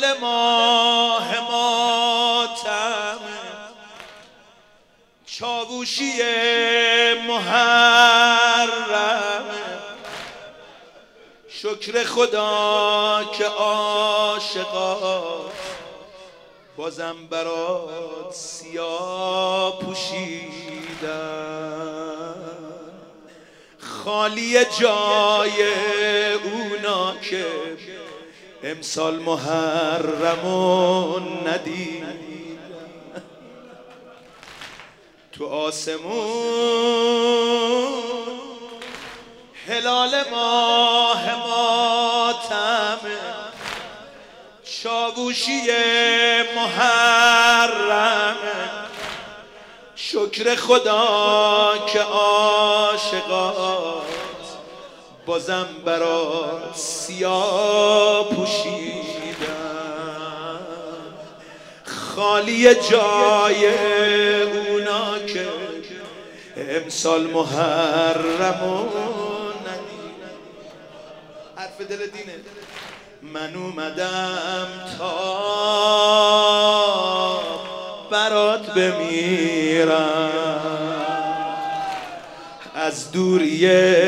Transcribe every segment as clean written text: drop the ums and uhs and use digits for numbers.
هلال ماه ماتم، چاووشی محرم، شکر خدا که عاشقا بازم برات سیاه پوشیدن، خالی جای اونا که امسال محرمون ندید. تو آسمون هلال ماه ماتم، چاووشی محرم، شکر خدا که عاشقات بازم برات سیاه پوشیدن، خالی جای اونا که امسال محرمون ندید. حرف دل دینه. من اومدم تا برات بمیرم، از دوری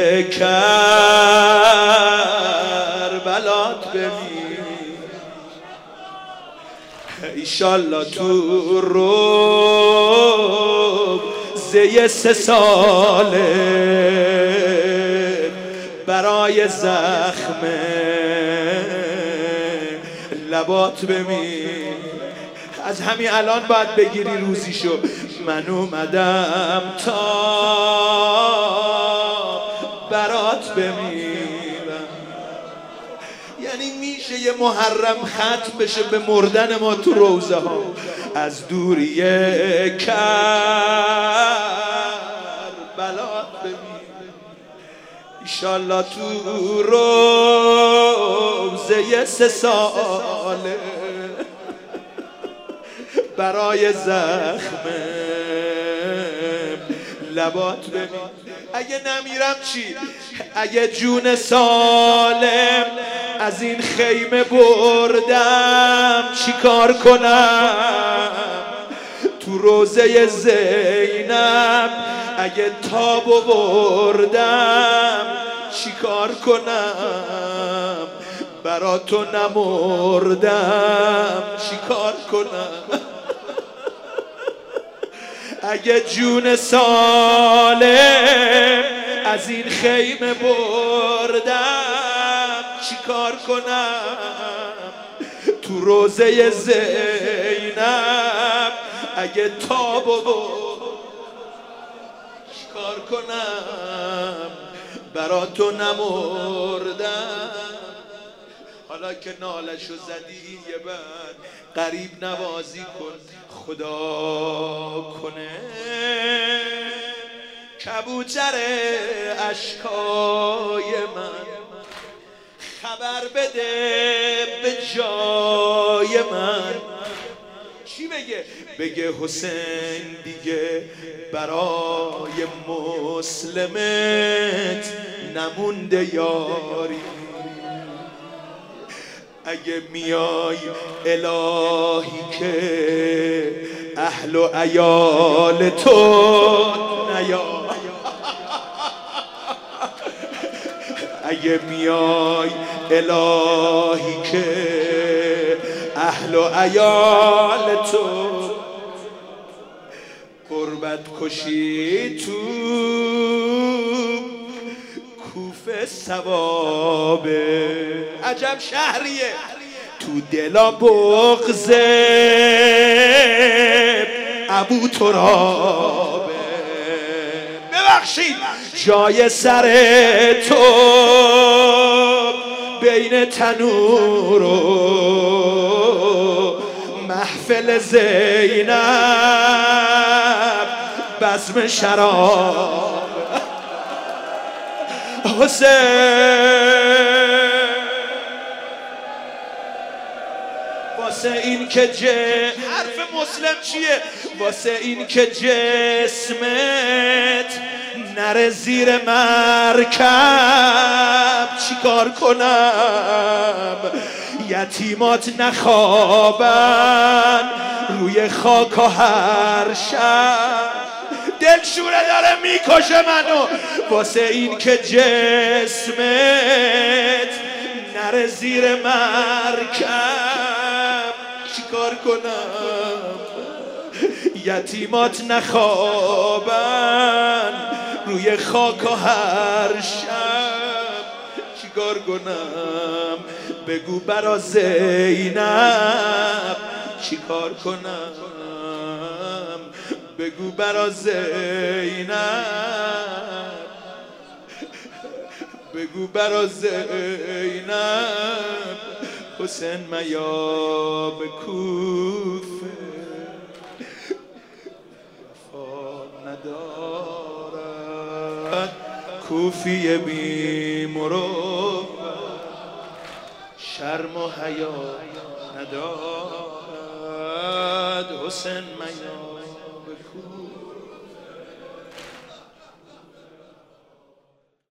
کربلات بمیرم، ایشالله تو رو زی 3 ساله برای زخم لبات بمیر. از همین الان باید بگیری روزیشو. من اومدم تا برات بمیرم. یعنی میشه یه محرم ختم بشه به مردن ما تو روزه ها، از دوری کربلات بمیرم، ایشالله تو روزه 3 ساله برای زخم لبات بمیر. اگه نمیرم چی؟ اگه جون سالم از این خیمه بردم چی کار کنم؟ تو روزه زینب اگه تابو بردم چی کار کنم؟ برا تو نمردم چی کار کنم؟ اگه جون سالم از این خیمه بردم چی کار کنم؟ تو روزه زینب اگه تابو بردم چی کار کنم؟ برا تو نمردم. حالا که نالشو زدی یه بر قریب نوازی کن، خدا کنه کبوتر اشکای من خبر بده به جای من. چی بگه؟ بگه حسین دیگه برای مسلمت نمونده یاری. اگه میای الهی که اهل و عیال تو نیای، اگه میای الهی که اهل و عیال تو قربت کشی تو کوفه ثوابه. عجب شهریه. تو دلا بغض ابو ترابه. ببخشید جای سر تو بین تنور و محفل زینب بزم شراب. حسین واسه این که حرف مسلم چیه؟ واسه این که جسمت نره زیر مرکب چیکار کنم؟ یتیمات نخوابن روی خاک و هر شب دلشوره داره میکشه منو واسه این که جسمت نره زیر مرکب چیکار کنم یتیمات نخوابن روی خاک و هر شب چیکار کنم بگو برا زینب چیکار کنم بگو برا زینب بگو برا زینب حسین میاب کوفه ندارد کوفی بی مروت شرم و حیا ندارد حسین